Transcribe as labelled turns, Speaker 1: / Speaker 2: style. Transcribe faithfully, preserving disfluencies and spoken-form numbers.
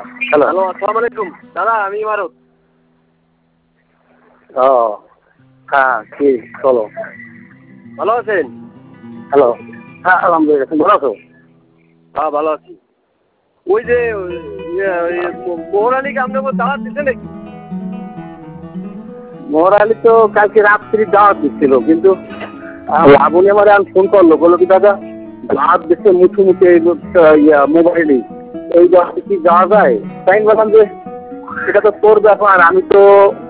Speaker 1: Hello
Speaker 2: hello, আসসালামু আলাইকুম দাদা, আমি ইমারত।
Speaker 1: ও হ্যাঁ কি বলো।
Speaker 2: ভালো আছেন?
Speaker 1: হ্যালো হ্যাঁ আলহামদুলিল্লাহ, তুমি ভালো আছো?
Speaker 2: হ্যাঁ ভালো আছি। ওই যে মোহর আলীকে আপনার দাওয়াত দিচ্ছে নাকি?
Speaker 1: মোহর আলী তো কালকে রাত্রি দাওয়াত দিচ্ছিল, কিন্তু লাবণী আমার এখন ফোন করলো, বললো কি দাদা দাওয়াত দিচ্ছে মুছে মুছে ইয়া মোবাইলেই, এই দাওয়াতে কি যাওয়া যায়? তাই বললাম যে সেটা তো তোর ব্যাপার, আমি তো